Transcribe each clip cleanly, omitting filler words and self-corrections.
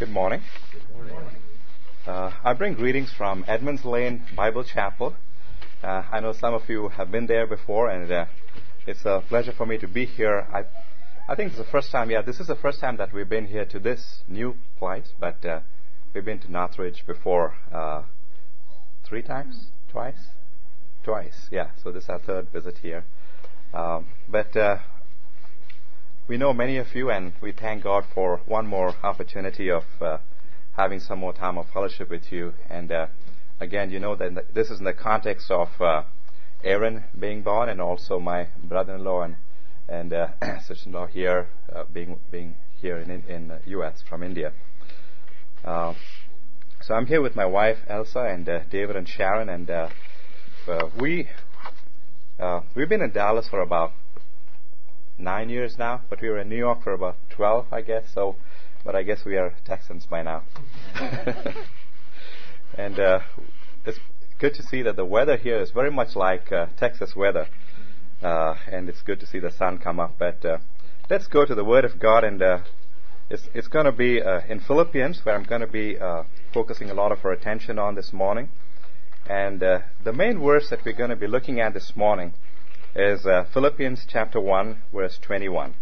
Good morning. I bring greetings from Edmonds Lane Bible Chapel. I know some of you have been there before, and it's a pleasure for me to be here. I think it's the first time, this is the first time that we've been here to this new place, but we've been to Northridge before 3 times? Twice, yeah. So this is our third visit here. But we know many of you, and we thank God for one more opportunity of having some more time of fellowship with you. And again, you know that this is in the context of Aaron being born, and also my brother-in-law and sister-in-law here being here in U.S. from India. So I'm here with my wife Elsa and David and Sharon, and we've been in Dallas for about 9 years now, but we were in New York for about 12, I guess. But I guess we are Texans by now. And it's good to see that the weather here is very much like Texas weather, and it's good to see the sun come up. But let's go to the Word of God, and it's going to be in Philippians, where I'm going to be focusing a lot of our attention on this morning. And the main verse that we're going to be looking at this morning is Philippians chapter 1, verse 21.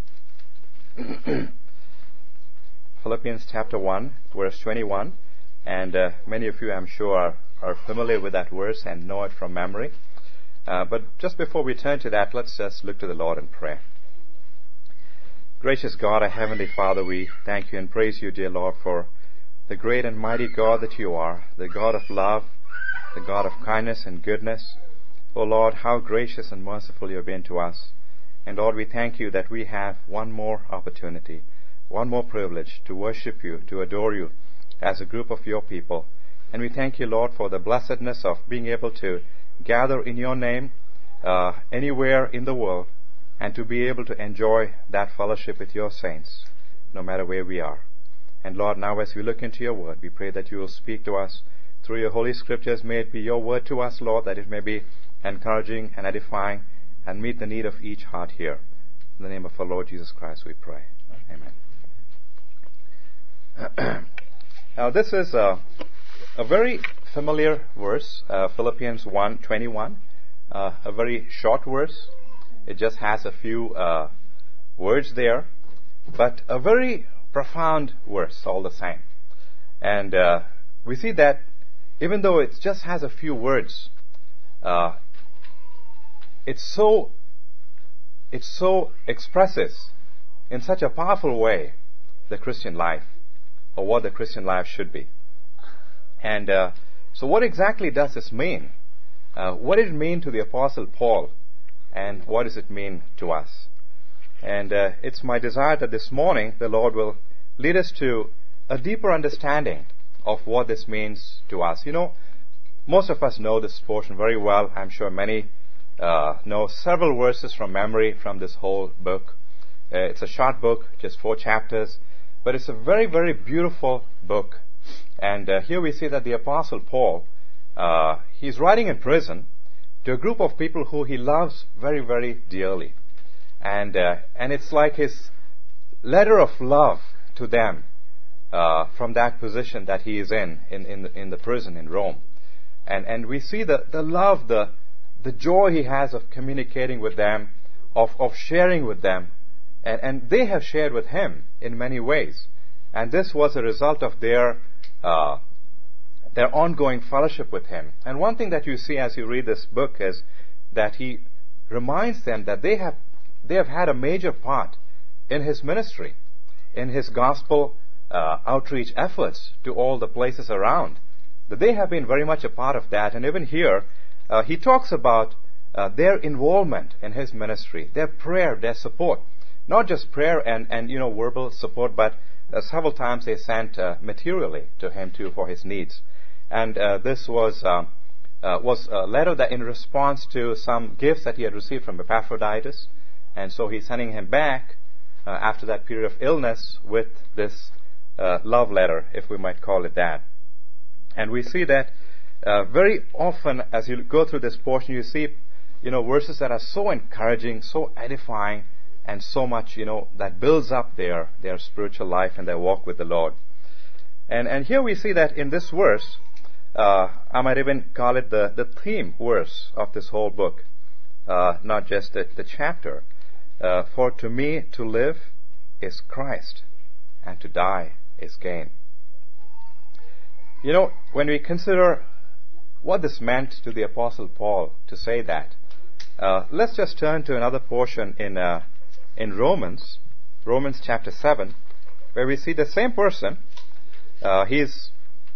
Philippians chapter 1, verse 21. And many of you, I'm sure, are familiar with that verse and know it from memory. But just before we turn to that, let's just look to the Lord in prayer. Gracious God, our Heavenly Father, we thank you and praise you, dear Lord, for the great and mighty God that you are, the God of love, the God of kindness and goodness. Oh Lord, how gracious and merciful you have been to us. And Lord, we thank you that we have one more opportunity, one more privilege to worship you, to adore you as a group of your people. And we thank you, Lord, for the blessedness of being able to gather in your name anywhere in the world, and to be able to enjoy that fellowship with your saints, no matter where we are. And Lord, now as we look into your word, we pray that you will speak to us through your holy scriptures. May it be your word to us, Lord, that it may be encouraging and edifying and meet the need of each heart here. In the name of our Lord Jesus Christ we pray. Amen. Now this is a very familiar verse, Philippians 1:21, a very short verse. It just has a few words there, but a very profound verse all the same. And we see that even though it just has a few words, it so expresses in such a powerful way the Christian life, or what the Christian life should be. And so what exactly does this mean? What did it mean to the Apostle Paul, and what does it mean to us? And it's my desire that this morning the Lord will lead us to a deeper understanding of what this means to us. You know, most of us know this portion very well. I'm sure many know several verses from memory from this whole book. It's a short book, just 4 chapters, but it's a very, very beautiful book. And here we see that the Apostle Paul, he's writing in prison to a group of people who he loves very, very dearly. And it's like his letter of love to them from that position that he is in the prison in Rome. And we see the love, the joy he has of communicating with them, of sharing with them. And they have shared with him in many ways. And this was a result of their ongoing fellowship with him. And one thing that you see as you read this book is that he reminds them that they have had a major part in his ministry, in his gospel outreach efforts to all the places around. That they have been very much a part of that. And even here, he talks about their involvement in his ministry, their prayer, their support. Not just prayer and verbal support, but several times they sent materially to him too for his needs. And this was a letter that in response to some gifts that he had received from Epaphroditus. And so he's sending him back after that period of illness with this love letter, if we might call it that. And we see that very often as you go through this portion, you see verses that are so encouraging, so edifying, and so much, that builds up their spiritual life and their walk with the Lord. And here we see that in this verse, I might even call it the theme verse of this whole book, not just the chapter. For to me to live is Christ, and to die is gain. You know, when we consider what this meant to the Apostle Paul to say that, let's just turn to another portion in Romans chapter 7, where we see the same person. He's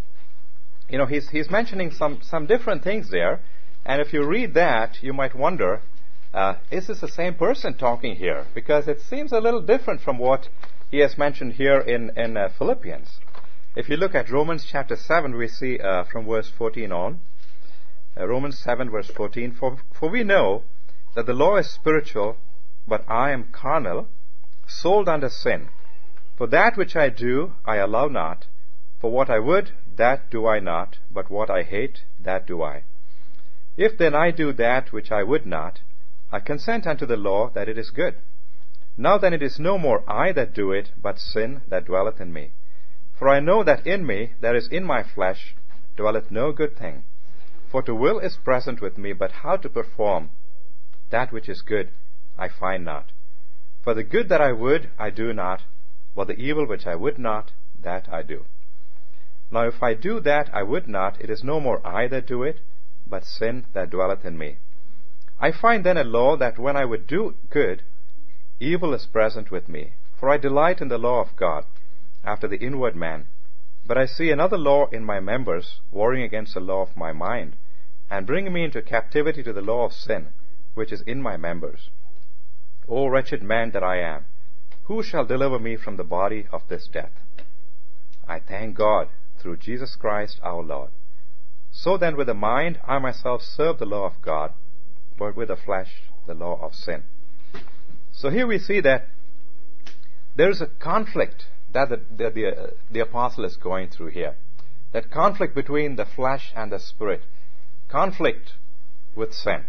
mentioning some different things there, and if you read that, you might wonder, is this the same person talking here? Because it seems a little different from what he has mentioned here in Philippians. If you look at Romans chapter 7, we see from verse 14 on, Romans 7 verse 14, for we know that the law is spiritual, but I am carnal, sold under sin. For that which I do, I allow not. For what I would, that do I not, but what I hate, that do I. If then I do that which I would not, I consent unto the law that it is good. Now then it is no more I that do it, but sin that dwelleth in me. For I know that in me, that is in my flesh, dwelleth no good thing. For to will is present with me, but how to perform that which is good, I find not. For the good that I would, I do not, but the evil which I would not, that I do. Now if I do that I would not, it is no more I that do it, but sin that dwelleth in me. I find then a law that when I would do good, evil is present with me. For I delight in the law of God, after the inward man. But I see another law in my members, warring against the law of my mind, and bringing me into captivity to the law of sin, which is in my members. O wretched man that I am, who shall deliver me from the body of this death? I thank God through Jesus Christ our Lord. So then with the mind I myself serve the law of God, but with the flesh the law of sin. So here we see that there is a conflict that the apostle is going through here. That conflict between the flesh and the spirit. Conflict with sin.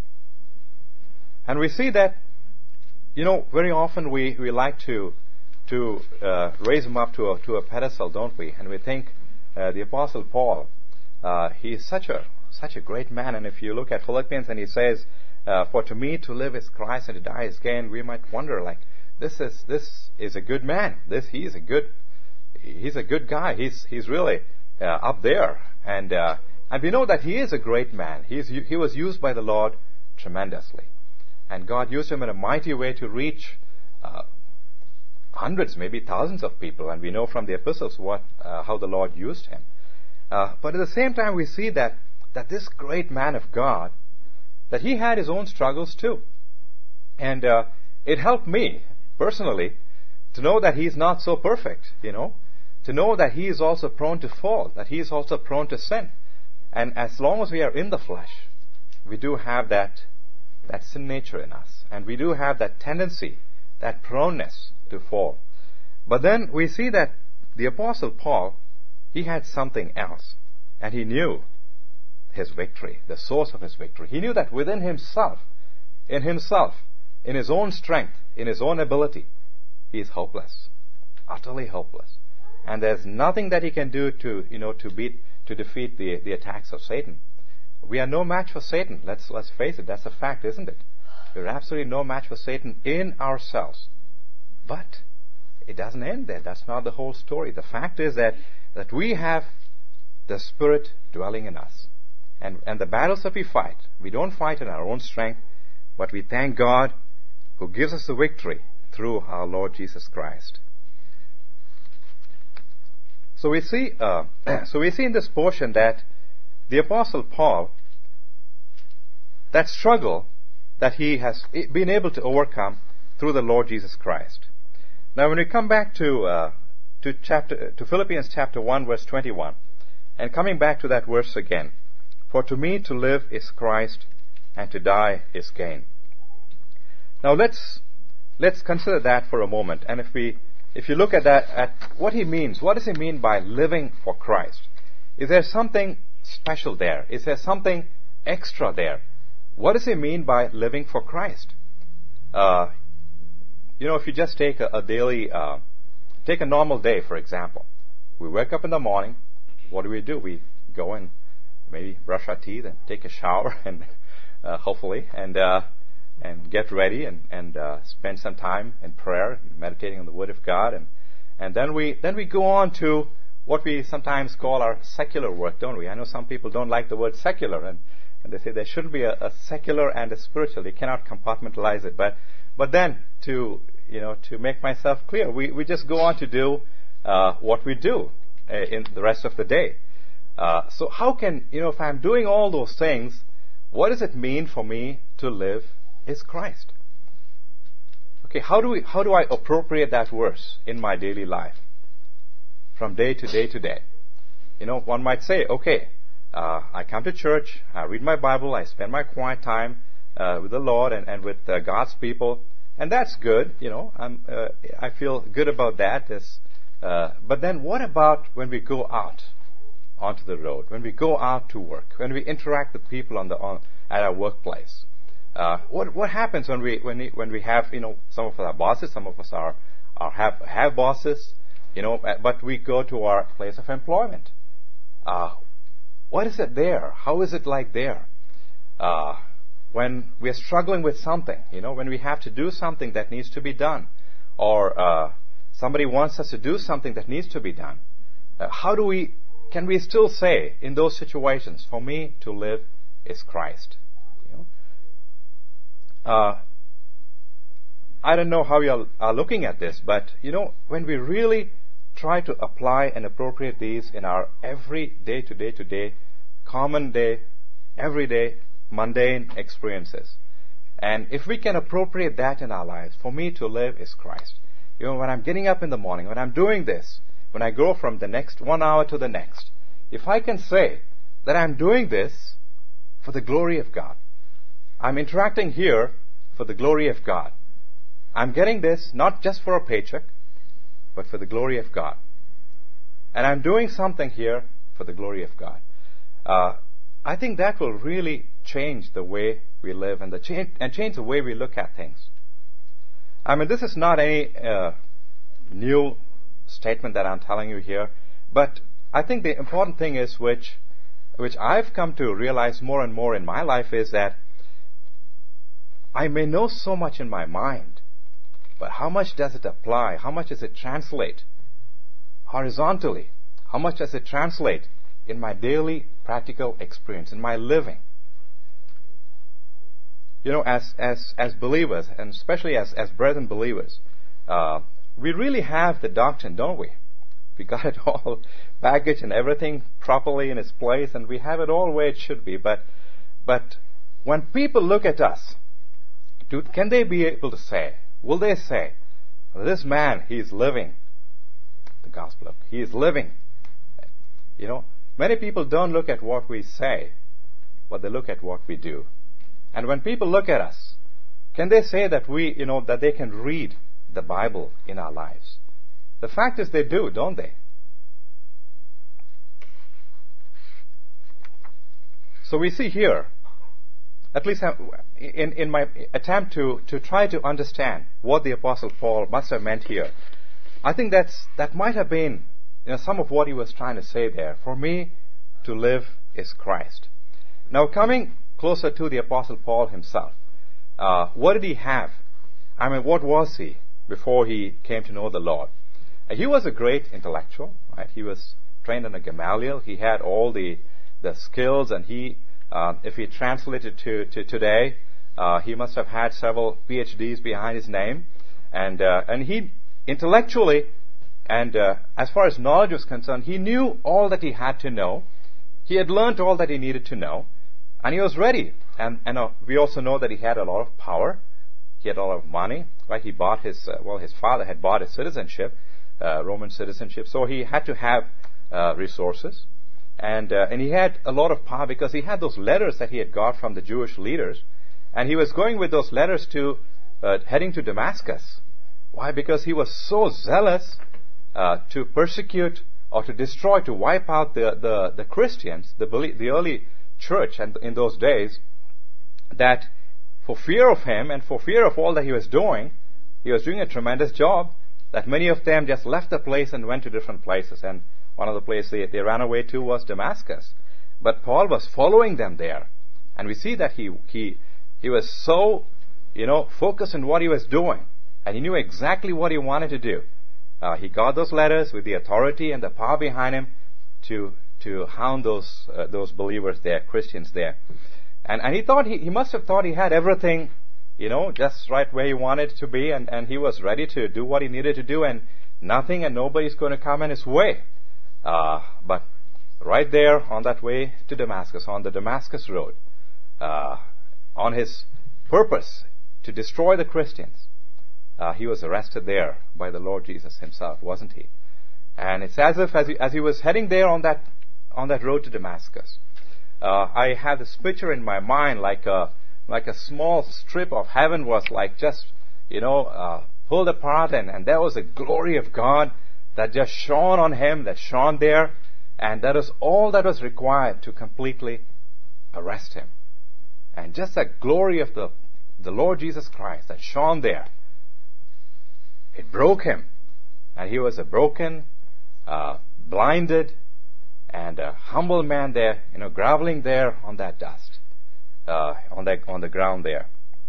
And we see that, very often we like to raise him up to a pedestal, don't we? And we think the Apostle Paul, he's such a great man. And if you look at Philippians and he says, for to me to live is Christ and to die is gain, we might wonder, like, this is a good man. He's a good guy. He's really up there. And we know that he is a great man. He was used by the Lord tremendously. And God used him in a mighty way to reach hundreds, maybe thousands of people. And we know from the epistles how the Lord used him. But at the same time, we see that this great man of God, that he had his own struggles too. And it helped me personally to know that he's not so perfect, to know that he is also prone to fall, that he is also prone to sin. And as long as we are in the flesh, we do have that sin nature in us. And we do have that tendency, that proneness to fall. But then we see that the Apostle Paul, he had something else. And he knew his victory, the source of his victory. He knew that within himself, in his own strength, in his own ability, he is hopeless, utterly hopeless. And there's nothing that he can do to defeat the attacks of Satan. We are no match for Satan. Let's face it. That's a fact, isn't it? We're absolutely no match for Satan in ourselves. But it doesn't end there. That's not the whole story. The fact is that we have the Spirit dwelling in us. And the battles that we fight, we don't fight in our own strength, but we thank God who gives us the victory through our Lord Jesus Christ. So we see in this portion that the Apostle Paul, that struggle that he has been able to overcome through the Lord Jesus Christ. Now when we come back to Philippians chapter 1 verse 21, and coming back to that verse again, for to me to live is Christ, and to die is gain. Now let's consider that for a moment. And if you look at that, at what he means, what does he mean by living for Christ? Is there something special there? Is there something extra there? What does he mean by living for Christ? If you just take a daily, take a normal day, for example. We wake up in the morning. What do? We go and maybe brush our teeth and take a shower and hopefully and get ready and spend some time in prayer, meditating on the Word of God, and then we go on to what we sometimes call our secular work, don't we? I know some people don't like the word secular, and they say there shouldn't be a secular and a spiritual. You cannot compartmentalize it. But then to make myself clear, we just go on to do what we do in the rest of the day. So how can, if I'm doing all those things, what does it mean for me to live as Christ? Okay, how do I appropriate that verse in my daily life from day to day to day? One might say, okay, I come to church, I read my Bible, I spend my quiet time with the Lord and with God's people, and that's good. I feel good about that. But then what about when we go out onto the road, when we go out to work, when we interact with people at our workplace? What happens when we have some of us are bosses, some of us have bosses, but we go to our place of employment. What is it there? How is it like there? When we are struggling with something, when we have to do something that needs to be done, or somebody wants us to do something that needs to be done, can we still say in those situations, for me to live is Christ? I don't know how you are looking at this, but when we really try to apply and appropriate these in our every day-to-day, common day, everyday, mundane experiences, and if we can appropriate that in our lives, for me to live is Christ. When I'm getting up in the morning, when I'm doing this, when I go from the next 1 hour to the next, if I can say that I'm doing this for the glory of God, I'm interacting here for the glory of God, I'm getting this not just for a paycheck, but for the glory of God, and I'm doing something here for the glory of God, I think that will really change the way we live and change the way we look at things. I mean, this is not any new statement that I'm telling you here, but I think the important thing is, which I've come to realize more and more in my life, is that I may know so much in my mind, but how much does it apply? How much does it translate horizontally? How much does it translate in my daily practical experience, in my living? As believers, and especially as brethren believers, we really have the doctrine, don't we? We got it all packaged and everything properly in its place, and we have it all where it should be. But when people look at us, can they be able to say, will they say, this man, he is living the gospel. He is living. Many people don't look at what we say, but they look at what we do. And when people look at us, can they say that that they can read the Bible in our lives? The fact is they do, don't they? So we see here, at least in my attempt to try to understand what the Apostle Paul must have meant here, I think that might have been some of what he was trying to say there. For me to live is Christ. Now, coming closer to the Apostle Paul himself, what did he have? I mean, what was he before he came to know the Lord? He was a great intellectual, right? He was trained under Gamaliel. He had all the skills, and he, if he translated to today, he must have had several PhDs behind his name, and he intellectually and as far as knowledge was concerned, he knew all that he had to know. He had learned all that he needed to know, and he was ready. And we also know that he had a lot of power. He had a lot of money, right? He bought his father had bought his citizenship, Roman citizenship, so he had to have resources, and he had a lot of power because he had those letters that he had got from the Jewish leaders, and he was going with those letters to heading to Damascus. Why? Because he was so zealous to persecute or to destroy, to wipe out the Christians, the early church, and in those days, that for fear of him and for fear of all that he was doing a tremendous job, that many of them just left the place and went to different places. And One of the places they ran away to was Damascus. But Paul was following them there. And we see that he was so, focused on what he was doing. And he knew exactly what he wanted to do. He got those letters with the authority and the power behind him to hound those believers there, Christians there. And he must have thought he had everything, just right where he wanted to be, and he was ready to do what he needed to do, and nothing and nobody's going to come in his way. But right there on that way to Damascus, on the Damascus road, on his purpose to destroy the Christians, he was arrested there by the Lord Jesus himself, wasn't he? And it's as if as he was heading there on that road to Damascus, I had this picture in my mind like a small strip of heaven was like just pulled apart, and there was a glory of God that just shone on him, that shone there, and that was all that was required to completely arrest him. And just that glory of the Lord Jesus Christ that shone there, it broke him, and he was a broken, blinded, and a humble man there, groveling there on that dust, on the ground there.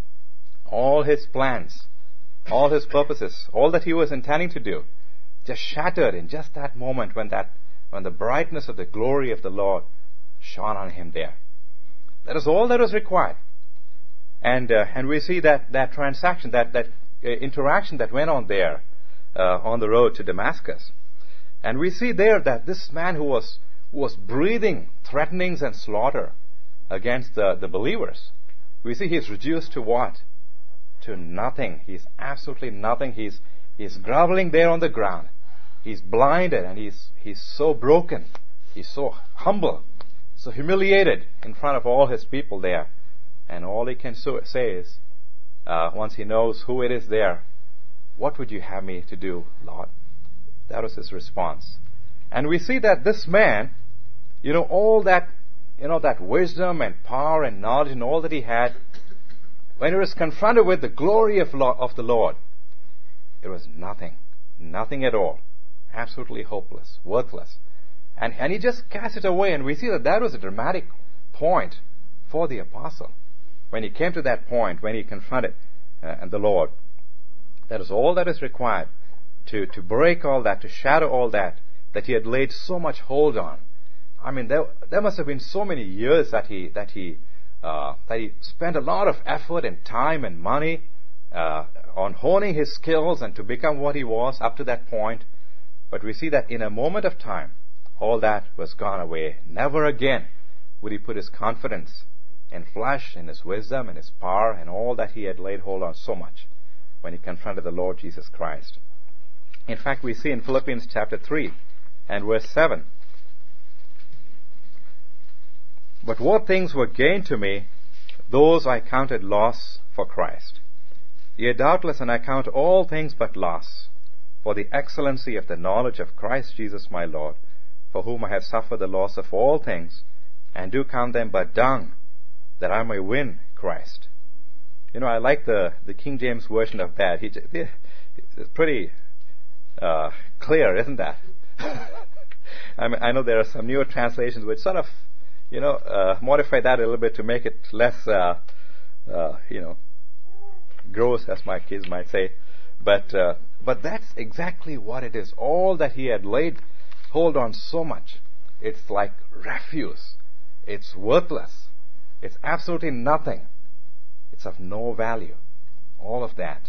All his plans, all his purposes, all that he was intending to do, just shattered in just that moment when the brightness of the glory of the Lord shone on him there. That is all that was required. And we see that transaction, that interaction that went on there on the road to Damascus. And we see there that this man who was breathing threatenings and slaughter against the believers, we see he's reduced to what? To nothing. He's absolutely nothing. He's groveling there on the ground. He's blinded, and he's so broken. He's so humble, so humiliated in front of all his people there. And all he can say is, once he knows who it is there, "What would you have me to do, Lord?" That was his response. And we see that this man, all that, that wisdom and power and knowledge and all that he had, when he was confronted with the glory of the Lord, it was nothing. Nothing at all. Absolutely hopeless. Worthless. And he just cast it away. And we see that was a dramatic point for the apostle. When he came to that point, when he confronted the Lord, that is all that is required to break all that, to shatter all that he had laid so much hold on. I mean, there must have been so many years that he spent a lot of effort and time and money on honing his skills and to become what he was up to that point. But we see that in a moment of time, all that was gone away. Never again would he put his confidence in flesh, in his wisdom, in his power, and all that he had laid hold on so much when he confronted the Lord Jesus Christ. In fact, we see in Philippians chapter 3 and verse 7, "But what things were gained to me, those I counted loss for Christ. Yea, doubtless, and I count all things but loss, for the excellency of the knowledge of Christ Jesus my Lord, for whom I have suffered the loss of all things, and do count them but dung, that I may win Christ." I like the King James version of that. It's pretty clear, isn't that? I know there are some newer translations which sort of, modify that a little bit to make it less, gross, as my kids might say. But that's exactly what it is. All that he had laid hold on so much, it's like refuse. It's worthless. It's absolutely nothing. It's of no value. All of that.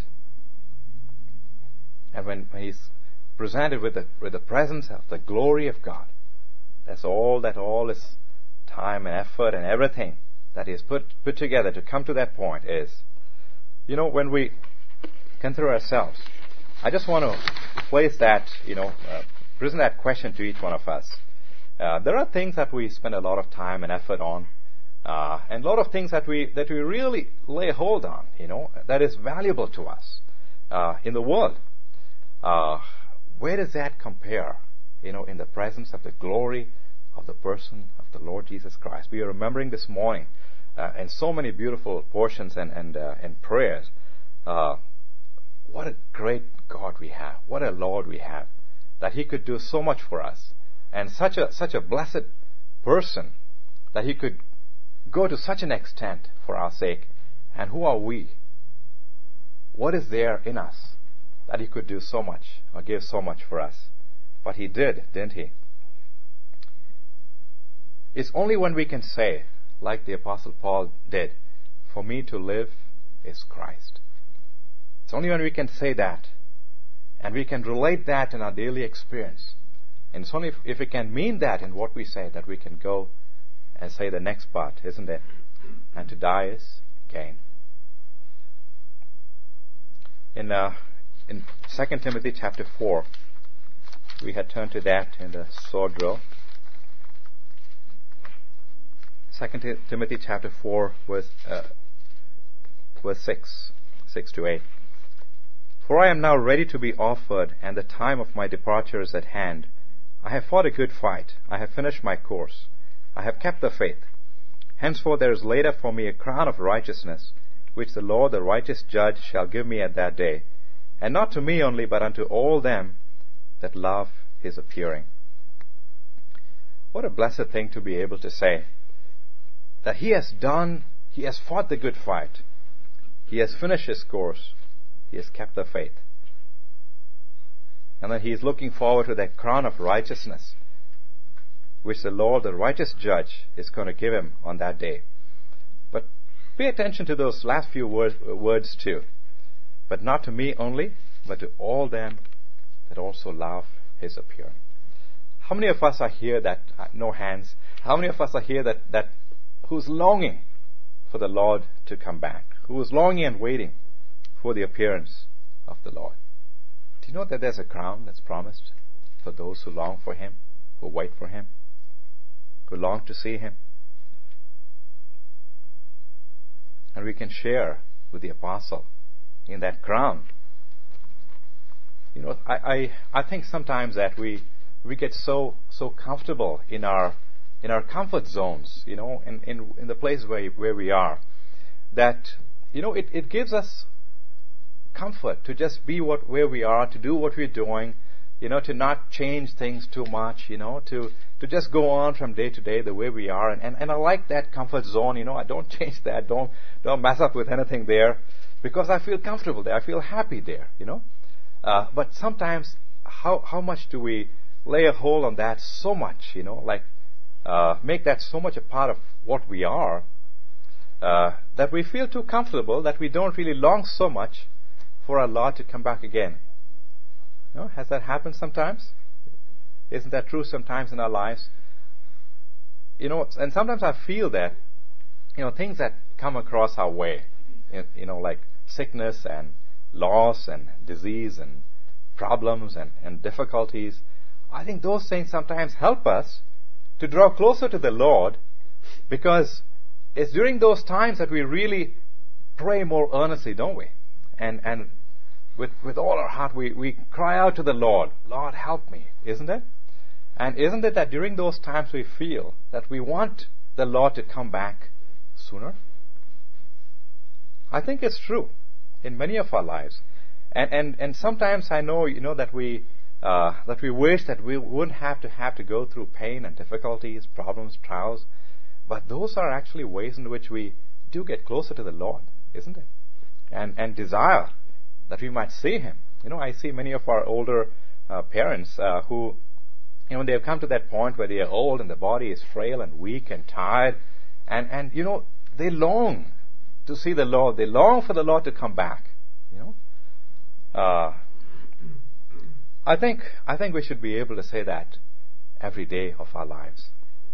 And when he's presented with the presence of the glory of God, that's all his time and effort and everything that he has put together to come to that point is. When we consider ourselves, I just want to place that, present that question to each one of us. There are things that we spend a lot of time and effort on, and a lot of things that we really lay hold on, that is valuable to us in the world. Where does that compare, in the presence of the glory of the person of the Lord Jesus Christ? We are remembering this morning, and so many beautiful portions and prayers. What a great God we have! What a Lord we have! That He could do so much for us, and such a blessed person that he could go to such an extent for our sake. And who are we? What is there in us that he could do so much or give so much for us? But he did, didn't he? It's only when we can say, like the Apostle Paul did, for me to live is Christ. It's only when we can say that, and we can relate that in our daily experience. And it's only if we can mean that in what we say that we can go and say the next part, isn't it? And to die is gain. In 2 Timothy chapter 4, we had turned to that in the sword drill. 2 Timothy chapter 4, verse 6 to 8. For I am now ready to be offered, and the time of my departure is at hand. I have fought a good fight. I have finished my course. I have kept the faith. Henceforth there is laid up for me a crown of righteousness, which the Lord, the righteous judge, shall give me at that day, and not to me only, but unto all them that love his appearing. What a blessed thing to be able to say that he has fought the good fight, he has finished his course, he has kept the faith, and that he is looking forward to that crown of righteousness which the Lord, the righteous judge, is going to give him on that day. But pay attention to those last few words too. But not to me only, but to all them that also love his appearing. How many of us are here that, no hands, how many of us are here that who's longing for the Lord to come back, who is longing and waiting for the appearance of the Lord? Do you know that there's a crown that's promised for those who long for him, who wait for him, who long to see him? And we can share with the apostle in that crown. You know, I think sometimes that we get so comfortable in our comfort zones, you know, in the place where we are, that, you know, it gives us comfort to just be where we are, to do what we're doing, you know, to not change things too much, you know, to just go on from day to day the way we are. And I like that comfort zone, you know. I don't change that, don't mess up with anything there, because I feel comfortable there, I feel happy there, you know. But sometimes how much do we lay a hold on that so much, you know, like make that so much a part of what we are, that we feel too comfortable, that we don't really long so much for our Lord to come back again. You know, has that happened sometimes? Isn't that true sometimes in our lives? You know, and sometimes I feel that, you know, things that come across our way, you know, like sickness and loss and disease and problems and difficulties, I think those things sometimes help us to draw closer to the Lord, because it's during those times that we really pray more earnestly, don't we? And with all our heart we cry out to the Lord, Lord, help me, isn't it? And isn't it that during those times we feel that we want the Lord to come back sooner? I think it's true in many of our lives. And sometimes I know, you know, that we wish that we wouldn't have to go through pain and difficulties, problems, trials. But those are actually ways in which we do get closer to the Lord, isn't it? And desire that we might see him. You know, I see many of our older parents who, you know, they have come to that point where they are old and the body is frail and weak and tired, and you know, they long to see the Lord. They long for the Lord to come back. You know, I think we should be able to say that every day of our lives.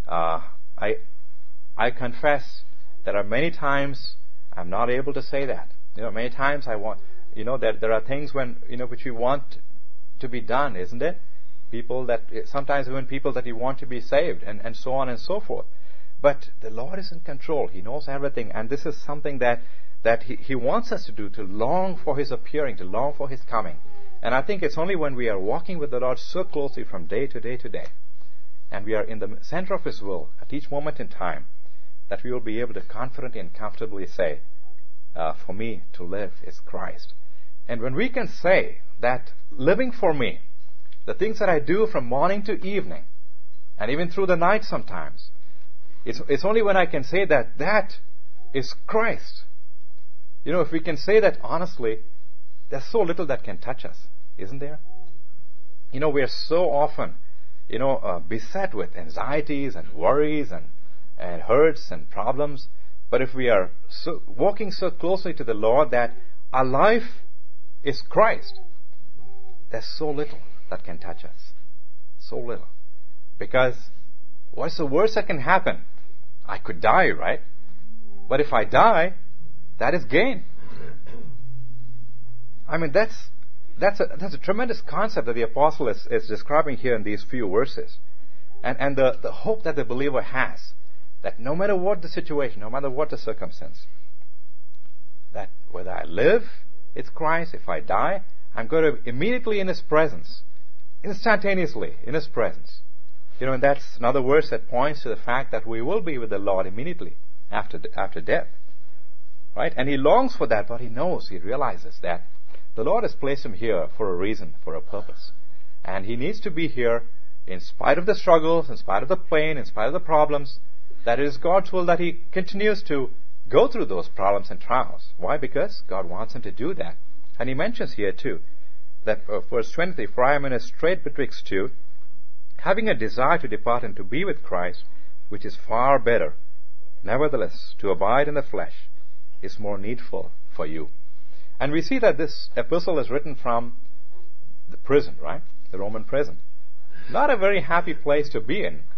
I confess there are many times I'm not able to say that. You know, many times I want, you know, that there are things when, you know, which we want to be done, isn't it? Sometimes even people that you want to be saved, and so on and so forth. But the Lord is in control. He knows everything, and this is something that He wants us to do, to long for His appearing, to long for His coming. And I think it's only when we are walking with the Lord so closely from day to day to day, and we are in the center of His will at each moment in time, that we will be able to confidently and comfortably say, for me to live is Christ. And when we can say that living for me, the things that I do from morning to evening, and even through the night sometimes. It's only when I can say that that is Christ. You know, if we can say that honestly, there's so little that can touch us, isn't there? You know, we are so often, beset with anxieties and worries and hurts and problems. But if we are walking so closely to the Lord that our life is Christ, there's so little that can touch us. So little. Because what's the worst that can happen? I could die, right? But if I die, that is gain. I mean, that's a tremendous concept that the apostle is describing here in these few verses. And the hope that the believer has, that no matter what the situation, no matter what the circumstance, that whether I live, it's Christ. If I die, I'm going to immediately in His presence, instantaneously in His presence. And that's another verse that points to the fact that we will be with the Lord immediately after death. Right? And he longs for that, but he realizes that the Lord has placed him here for a reason, for a purpose. And he needs to be here in spite of the struggles, in spite of the pain, in spite of the problems. That it is God's will that he continues to go through those problems and trials. Why? Because God wants him to do that. And he mentions here too, that verse 20, for I am in a strait betwixt two, having a desire to depart and to be with Christ, which is far better. Nevertheless, to abide in the flesh is more needful for you. And we see that this epistle is written from the prison, right? The Roman prison. Not a very happy place to be in.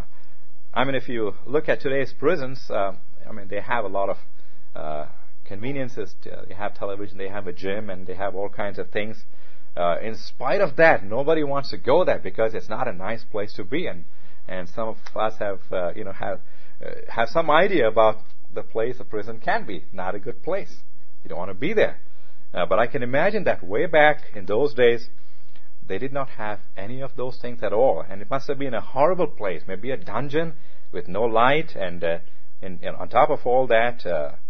If you look at today's prisons, they have a lot of conveniences. They have television, they have a gym, and they have all kinds of things. In spite of that, nobody wants to go there because it's not a nice place to be in. And some of us have some idea about the place a prison can be. Not a good place. You don't want to be there. But I can imagine that way back in those days, they did not have any of those things at all. And it must have been a horrible place, maybe a dungeon with no light. And on top of all that,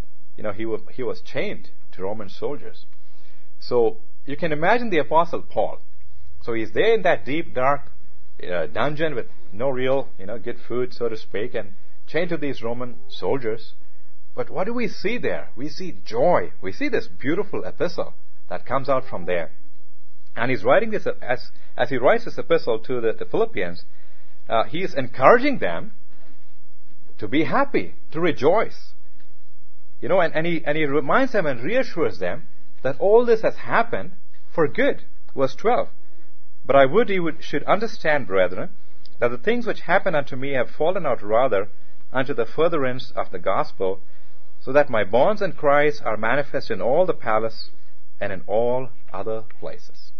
he was chained to Roman soldiers. So you can imagine the Apostle Paul. So he's there in that deep, dark dungeon with no real, good food, so to speak, and chained to these Roman soldiers. But what do we see there? We see joy. We see this beautiful epistle that comes out from there. And he's writing this, as he writes this epistle to the Philippians, he is encouraging them to be happy, to rejoice. And he reminds them and reassures them that all this has happened for good. Verse 12. But I would you should understand, brethren, that the things which happened unto me have fallen out rather unto the furtherance of the gospel, so that my bonds in Christ are manifest in all the palace and in all other places.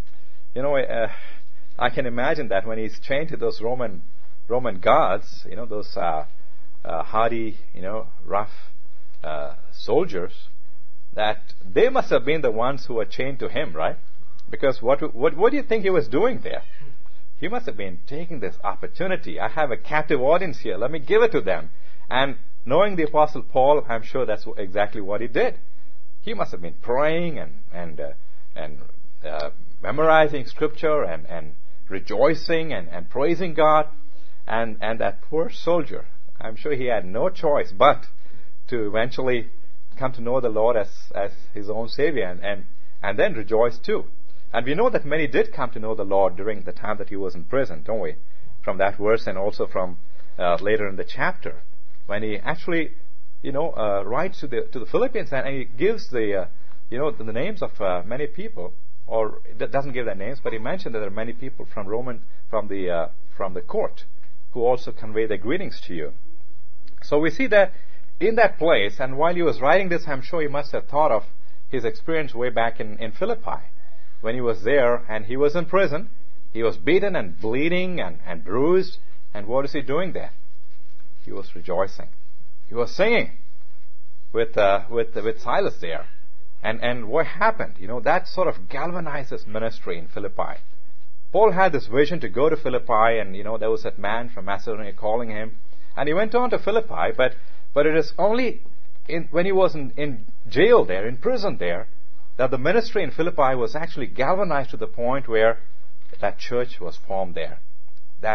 I can imagine that when he's chained to those Roman guards, those hardy, rough soldiers, that they must have been the ones who were chained to him, right? Because what do you think he was doing there? He must have been taking this opportunity. I have a captive audience here. Let me give it to them. And knowing the Apostle Paul, I'm sure that's exactly what he did. He must have been praying and memorizing Scripture and rejoicing and praising God. And that poor soldier, I'm sure he had no choice but to eventually come to know the Lord as his own Savior and then rejoice too. And we know that many did come to know the Lord during the time that he was in prison, don't we? From that verse and also from later in the chapter, when he actually, writes to the Philippians and he gives the names of many people, or doesn't give their names, but he mentioned that there are many people from the court who also convey their greetings to you. So we see that in that place, and while he was writing this, I'm sure he must have thought of his experience way back in Philippi. When he was there and he was in prison, he was beaten and bleeding and bruised. And what is he doing there? He was rejoicing. He was singing with Silas there. And what happened? That sort of galvanized his ministry in Philippi. Paul had this vision to go to Philippi, and there was that man from Macedonia calling him. And he went on to Philippi, but it is only when he was in jail there, in prison there, that the ministry in Philippi was actually galvanized to the point where that church was formed there. That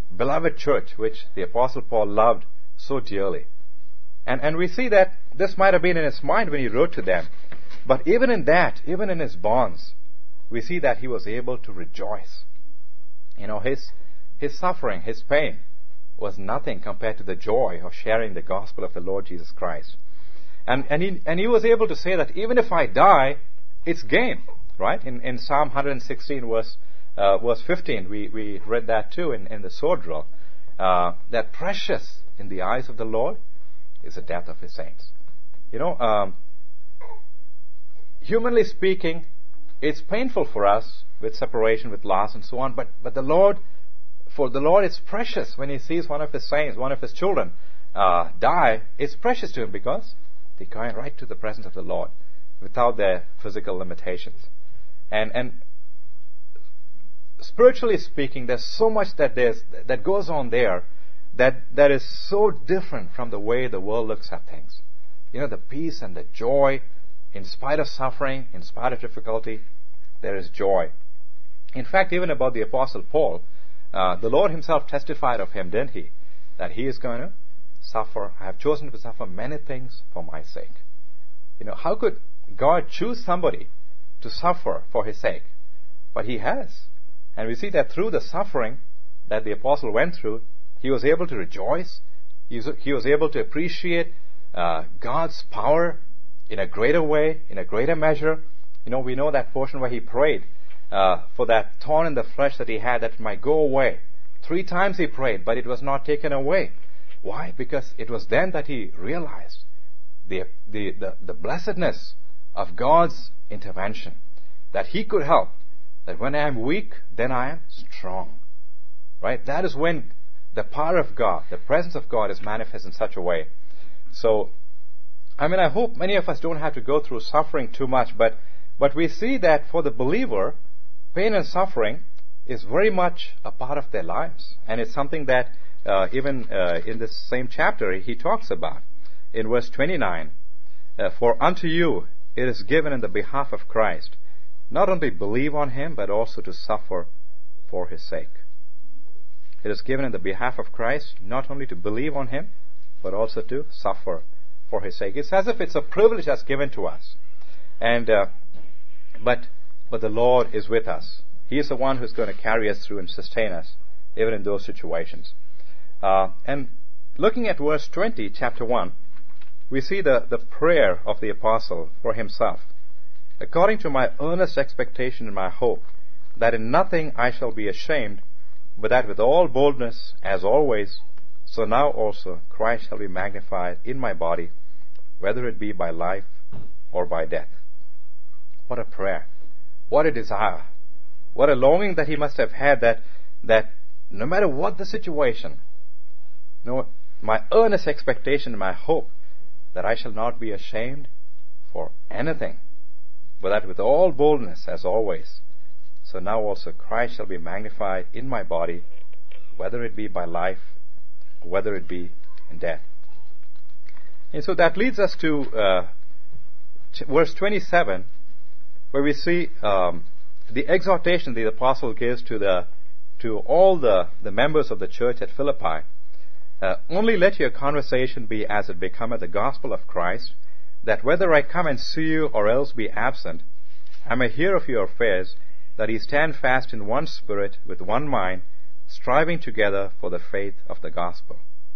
beloved church which the Apostle Paul loved so dearly. And we see that this might have been in his mind when he wrote to them. But even in that, even in his bonds, we see that he was able to rejoice. His suffering, his pain was nothing compared to the joy of sharing the gospel of the Lord Jesus Christ. And he was able to say that even if I die, it's gain. Right? In Psalm 116 verse 15, we read that too in the sword drill. That precious in the eyes of the Lord is the death of his saints. Humanly speaking, it's painful for us with separation, with loss and so on, but for the Lord it's precious when he sees one of his saints, one of his children die. It's precious to him because they go right to the presence of the Lord without their physical limitations. And spiritually speaking, there's so much that goes on there that is so different from the way the world looks at things. The peace and the joy, in spite of suffering, in spite of difficulty, there is joy. In fact, even about the Apostle Paul, the Lord himself testified of him, didn't he? That he is going to suffer. I have chosen to suffer many things for my sake. How could God choose somebody to suffer for his sake? But he has. And we see that through the suffering that the apostle went through, he was able to rejoice. He was able to appreciate God's power in a greater way, in a greater measure. We know that portion where he prayed for that thorn in the flesh that he had, that it might go away. 3 times he prayed, but it was not taken away. Why? Because it was then that he realized the blessedness of God's intervention, that he could help, that when I am weak, then I am strong. Right? That is when the power of God, the presence of God is manifest in such a way. So, I hope many of us don't have to go through suffering too much, but we see that for the believer, pain and suffering is very much a part of their lives. And it's something that even in this same chapter he talks about. In verse 29, for unto you it is given in the behalf of Christ, not only believe on him, but also to suffer for his sake. It is given in the behalf of Christ, not only to believe on him, but also to suffer for his sake. It's as if it's a privilege that's given to us. And but the Lord is with us. He is the one who's going to carry us through and sustain us, even in those situations. And looking at verse 20, chapter 1, we see the prayer of the apostle for himself. According to my earnest expectation and my hope, that in nothing I shall be ashamed, but that with all boldness, as always, so now also Christ shall be magnified in my body, whether it be by life or by death. What a prayer. What a desire. What a longing that he must have had, that no matter what the situation, my earnest expectation and my hope, that I shall not be ashamed for anything, but that with all boldness, as always, so now also Christ shall be magnified in my body, whether it be by life, or whether it be in death. And so that leads us to verse 27, where we see the exhortation the apostle gives to all the members of the church at Philippi. Only let your conversation be as it becometh the gospel of Christ, that whether I come and see you or else be absent, I may hear of your affairs, that ye stand fast in one spirit, with one mind, striving together for the faith of the gospel.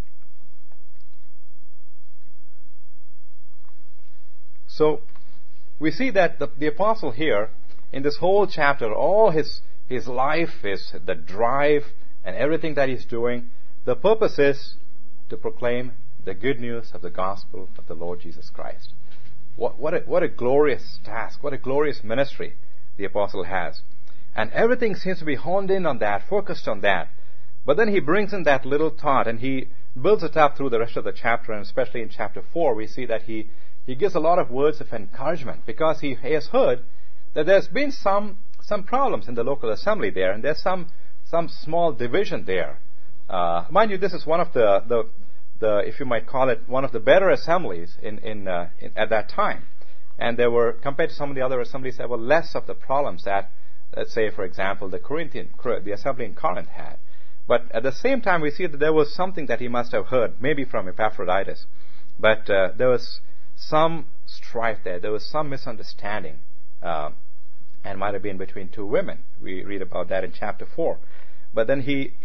So, we see that the apostle here, in this whole chapter, all his life, the drive, and everything that he's doing, the purpose is to proclaim the good news of the gospel of the Lord Jesus Christ. What a glorious task, what a glorious ministry the apostle has. And everything seems to be honed in on that, focused on that. But then he brings in that little thought, and he builds it up through the rest of the chapter, and especially in chapter 4, we see that he gives a lot of words of encouragement, because he has heard that there's been some problems in the local assembly there, and there's some small division there. Mind you, this is one of the if you might call it, one of the better assemblies at that time. And there were, compared to some of the other assemblies, there were less of the problems that, let's say, for example, the assembly in Corinth had. But at the same time, we see that there was something that he must have heard, maybe from Epaphroditus. But there was some strife there. There was some misunderstanding, and might have been between two women. We read about that in chapter 4. But then he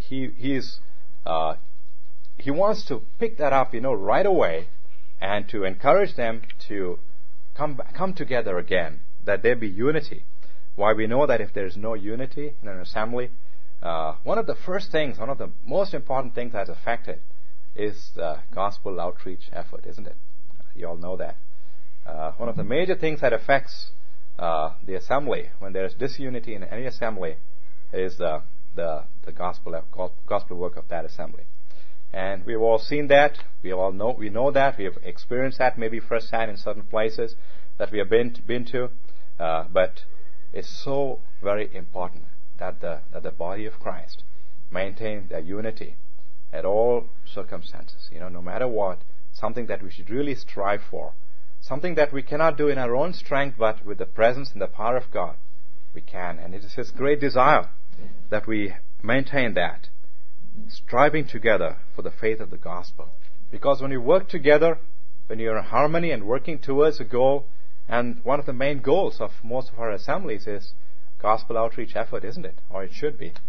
wants to pick that up, right away, and to encourage them to come together again, that there be unity. Why we know that if there is no unity in an assembly, one of the most important things that's affected is the gospel outreach effort, isn't it? You all know that. One of the major things that affects the assembly when there is disunity in any assembly is the gospel work of that assembly. And we've all seen that. We know that. We have experienced that maybe firsthand in certain places that we have been to. But it's so very important that the body of Christ maintain their unity at all circumstances. No matter what, something that we should really strive for. Something that we cannot do in our own strength, but with the presence and the power of God, we can. And it is His great desire that we maintain that, striving together for the faith of the gospel. Because when you work together, when you're in harmony and working towards a goal, and one of the main goals of most of our assemblies is gospel outreach effort, isn't it? Or it should be.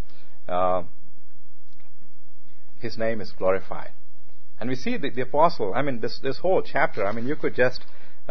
His name is glorified. And we see the apostle, this whole chapter, you could just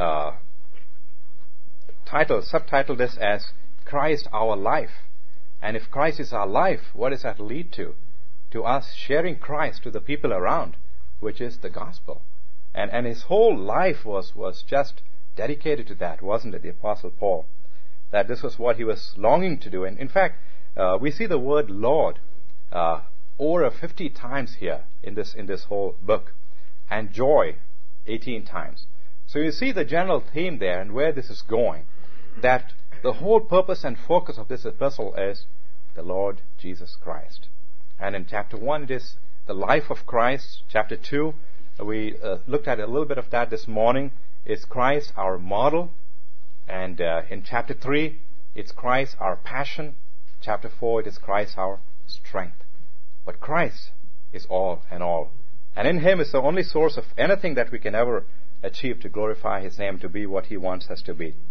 subtitle this as Christ our life. And if Christ is our life, what does that lead to? To us sharing Christ to the people around, which is the gospel. And his whole life was just dedicated to that, wasn't it, the Apostle Paul? That this was what he was longing to do. And in fact, we see the word Lord over 50 times here in this whole book, and joy 18 times. So you see the general theme there and where this is going, that the whole purpose and focus of this epistle is the Lord Jesus Christ. And in chapter 1 it is the life of Christ. Chapter 2, we looked at a little bit of that this morning. Is Christ our model? And in chapter 3, it's Christ our passion. Chapter 4, it is Christ our strength. But Christ is all and all. And in Him is the only source of anything that we can ever achieve to glorify His name, to be what He wants us to be.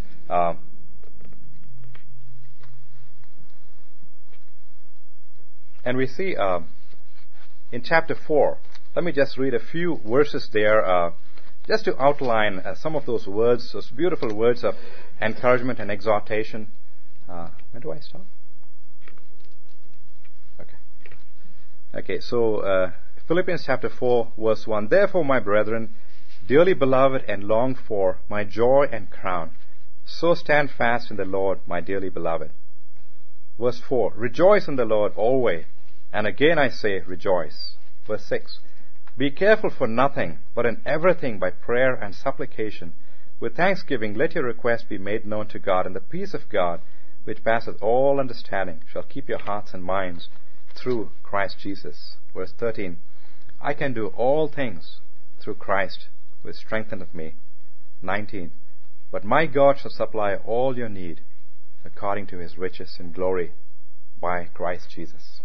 And we see in chapter 4, let me just read a few verses there, just to outline some of those words, those beautiful words of encouragement and exhortation. When do I stop? Okay, so Philippians chapter 4, verse 1. Therefore, my brethren, dearly beloved and longed for, my joy and crown, so stand fast in the Lord, my dearly beloved. Verse 4, rejoice in the Lord always, and again I say, rejoice. Verse 6, be careful for nothing, but in everything by prayer and supplication, with thanksgiving let your requests be made known to God, and the peace of God, which passeth all understanding, shall keep your hearts and minds through Christ Jesus. Verse 13, I can do all things through Christ, which strengtheneth me. 19, but my God shall supply all your need, according to His riches in glory, by Christ Jesus.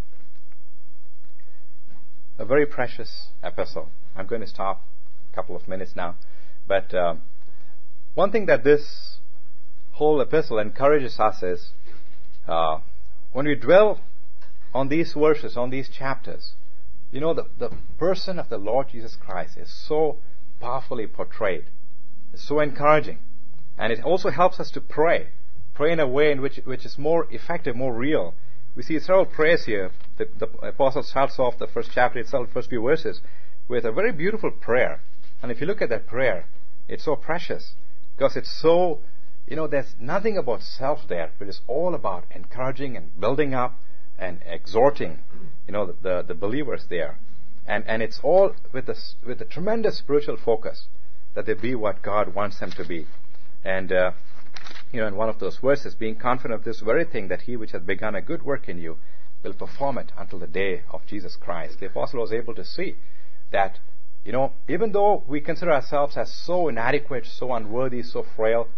A very precious epistle. I'm going to stop a couple of minutes now. But one thing that this whole epistle encourages us is, when we dwell on these verses, on these chapters, the person of the Lord Jesus Christ is so powerfully portrayed. It's so encouraging. And it also helps us to pray in a way in which is more effective, more real. We see several prayers here. The apostle starts off the first chapter itself, first few verses, with a very beautiful prayer. And if you look at that prayer, it's so precious, because it's so, there's nothing about self there, but it's all about encouraging and building up and exhorting, the believers there. And it's all with a tremendous spiritual focus, that they be what God wants them to be. And, in one of those verses, being confident of this very thing, that He which hath begun a good work in you will perform it until the day of Jesus Christ. The apostle was able to see that, even though we consider ourselves as so inadequate, so unworthy, so frail,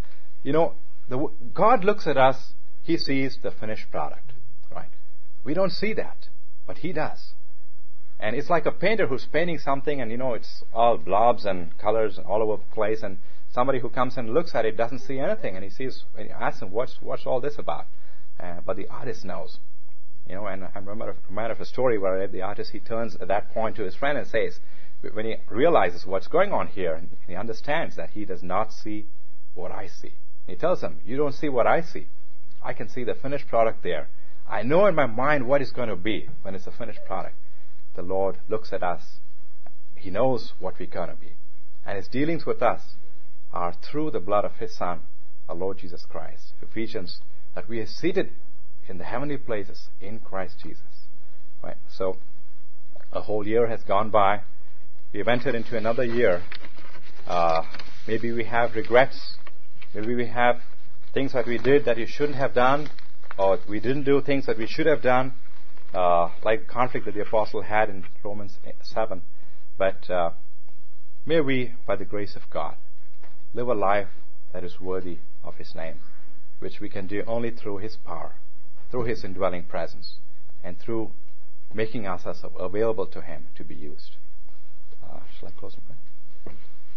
God looks at us, He sees the finished product, right? We don't see that. but He does. And it's like a painter who's painting something, and it's all blobs and colors all over the place, and somebody who comes and looks at it doesn't see anything, and he asks him, what's all this about? But the artist knows. And I remember of a story where the artist, he turns at that point to his friend and says, when he realizes what's going on here, and he understands that he does not see what I see. He tells him, you don't see what I see. I can see the finished product there. I know in my mind what it's going to be when it's a finished product. The Lord looks at us. He knows what we're going to be. And His dealings with us are through the blood of His Son, our Lord Jesus Christ. Ephesians, that we are seated in the heavenly places in Christ Jesus. Right? So, a whole year has gone by. We've entered into another year. Maybe we have regrets. Maybe we have things that we did that we shouldn't have done, or we didn't do things that we should have done. Like the conflict that the apostle had in Romans 7. But may we, by the grace of God, live a life that is worthy of His name, which we can do only through His power, through His indwelling presence, and through making ourselves available to Him to be used. Shall I close in prayer?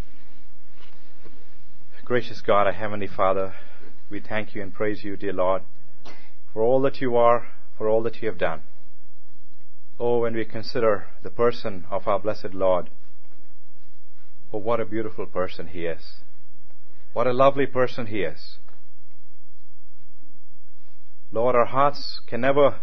Gracious God, our Heavenly Father, we thank You and praise You, dear Lord, for all that You are, for all that You have done. Oh, when we consider the person of our blessed Lord, oh, what a beautiful person He is. What a lovely person He is. Lord, our hearts can never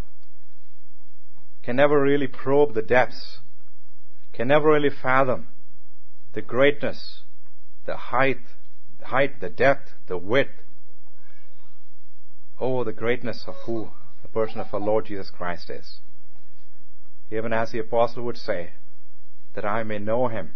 really probe the depths, can never really fathom the greatness, the height, the depth, the width. Oh, the greatness of who the person of our Lord Jesus Christ is. Even as the apostle would say, that I may know Him.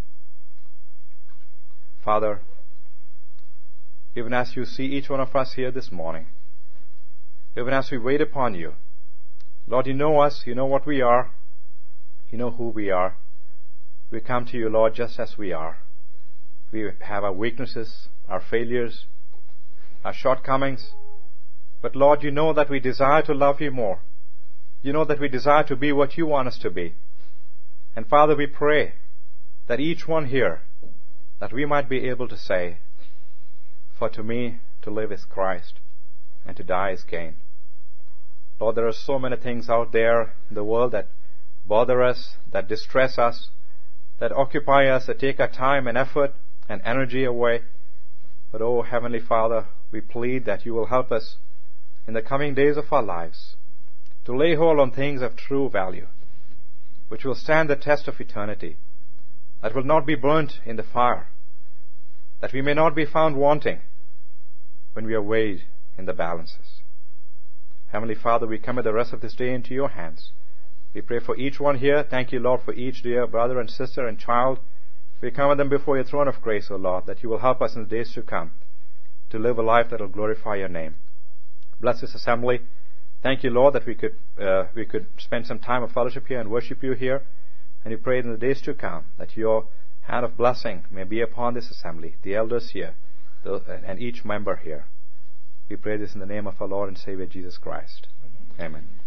Father, even as You see each one of us here this morning, even as we wait upon You, Lord, You know us, You know what we are, You know who we are. We come to You, Lord, just as we are. We have our weaknesses, our failures, our shortcomings. But Lord, You know that we desire to love You more. You know that we desire to be what You want us to be. And Father, we pray that each one here, that we might be able to say, for to me to live is Christ, and to die is gain. Lord, there are so many things out there in the world that bother us, that distress us, that occupy us, that take our time and effort and energy away. But oh, Heavenly Father, we plead that You will help us in the coming days of our lives to lay hold on things of true value, which will stand the test of eternity, that will not be burnt in the fire, that we may not be found wanting when we are weighed in the balances. Heavenly Father, we commit the rest of this day into Your hands. We pray for each one here. Thank You, Lord, for each dear brother and sister and child. We commit them before Your throne of grace, O Lord, that You will help us in the days to come to live a life that will glorify Your name. Bless this assembly. Thank You, Lord, that we could spend some time of fellowship here and worship You here. And we pray in the days to come that Your hand of blessing may be upon this assembly, the elders here, and each member here. We pray this in the name of our Lord and Savior Jesus Christ. Amen.